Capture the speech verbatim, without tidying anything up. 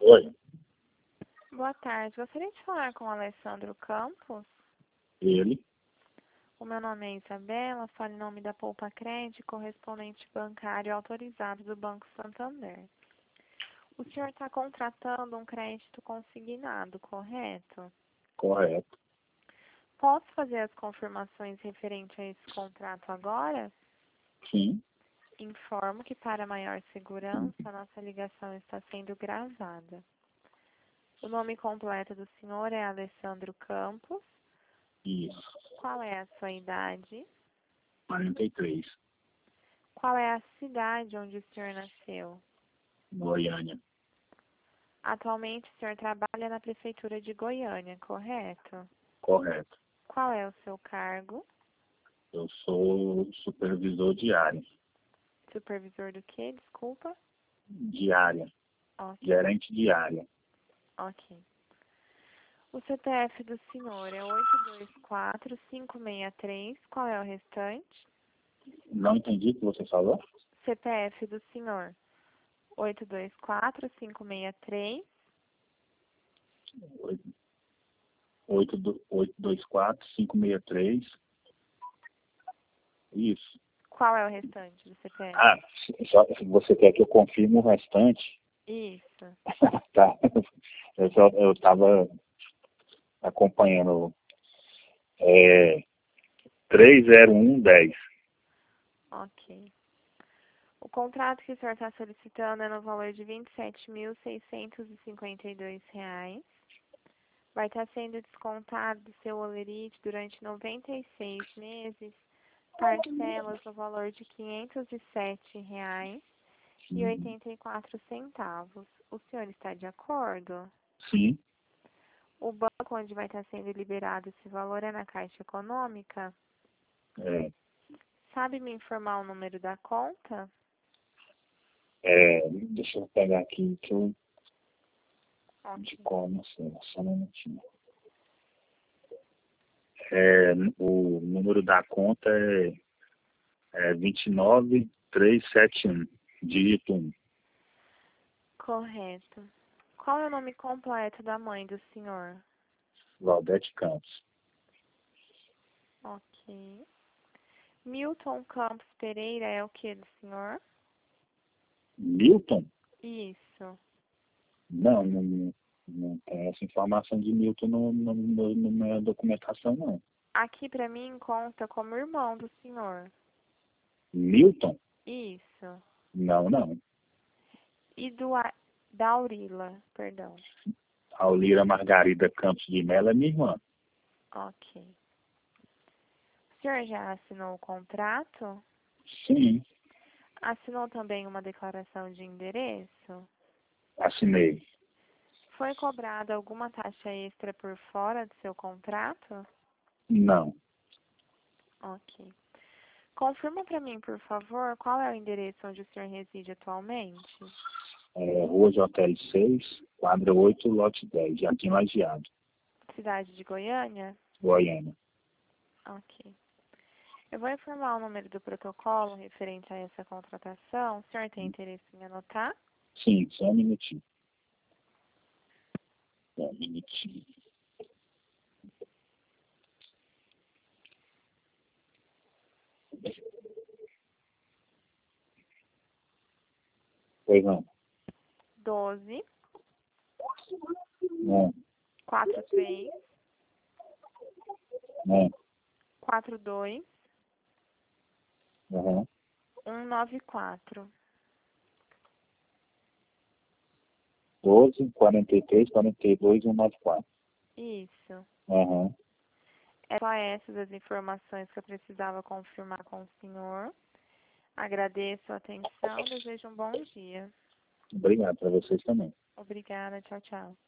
Oi, Boa tarde. Gostaria de falar com o Alessandro Campos. ele. O meu nome é Isabela, falo em nome da Poupa Crédito, correspondente bancário autorizado do Banco Santander. O senhor está contratando um crédito consignado, correto? Correto. Posso fazer as confirmações referente a esse contrato agora? Sim, Informo que, para maior segurança, a nossa ligação está sendo gravada. O nome completo do senhor é Alessandro Campos. isso. Qual é a sua idade? quarenta e três, Qual é a cidade onde o senhor nasceu? Goiânia. Atualmente, o senhor trabalha na Prefeitura de Goiânia, correto? Correto. Qual é o seu cargo? Eu sou supervisor de área. Supervisor do quê? Desculpa. De área. Ok, Gerente de área. ok. O C P F do senhor é oito dois quatro, cinco seis três. Qual é o restante? Não entendi o que você falou? C P F do senhor. oito dois quatro, cinco seis três. oito dois quatro, cinco seis três. Isso. Qual é o restante do C P F? Ah, só, você quer que eu confirme o restante? Isso. Tá. Eu só, eu estava acompanhando. É, três zero um dez. Ok. O contrato que o senhor está solicitando é no valor de vinte e sete mil, seiscentos e cinquenta e dois reais. Vai estar sendo descontado do seu holerite durante noventa e seis meses, parcelas no valor de quinhentos e sete reais e oitenta e quatro centavos. O senhor está de acordo? Sim. O banco onde vai estar sendo liberado esse valor é na Caixa Econômica? É, Sabe me informar o número da conta? é, deixa eu pegar aqui que eu de Ok. como, assim, só um minutinho. É, o número da conta é, é vinte e nove mil trezentos e setenta e um, dígito um. Correto. Qual é o nome completo da mãe do senhor? Valdete Campos. Ok. Milton Campos Pereira é o que do senhor? Milton? Isso. Não, não, não tem essa informação de Milton no, no, no, na minha documentação, não. Aqui pra mim conta como irmão do senhor. Milton? Isso. Não, não. E do A- da Aurila, perdão. Aulira Margarida Campos de Mello é minha irmã. Ok. O senhor já assinou o contrato? Sim, Assinou também uma declaração de endereço? assinei. Foi cobrada alguma taxa extra por fora do seu contrato? Não. Ok. Confirma para mim, por favor, qual é o endereço onde o senhor reside atualmente? É, Rua J L seis, quadra oito, lote dez, Jardim Lajeado, Cidade de Goiânia? Goiânia. Ok. Eu vou informar o número do protocolo referente a essa contratação. O senhor tem interesse em anotar? Sim, só um minutinho. Só um minutinho. Pois não. doze, Não, quarenta e três, não. quarenta e dois, Uhum. cento e noventa e quatro. doze, quarenta e três, quarenta e dois, cento e noventa e quatro. Isso. Uhum. É só essas as informações que eu precisava confirmar com o senhor. Agradeço a atenção. Desejo um bom dia. Obrigado para vocês também. Obrigada. Tchau, tchau.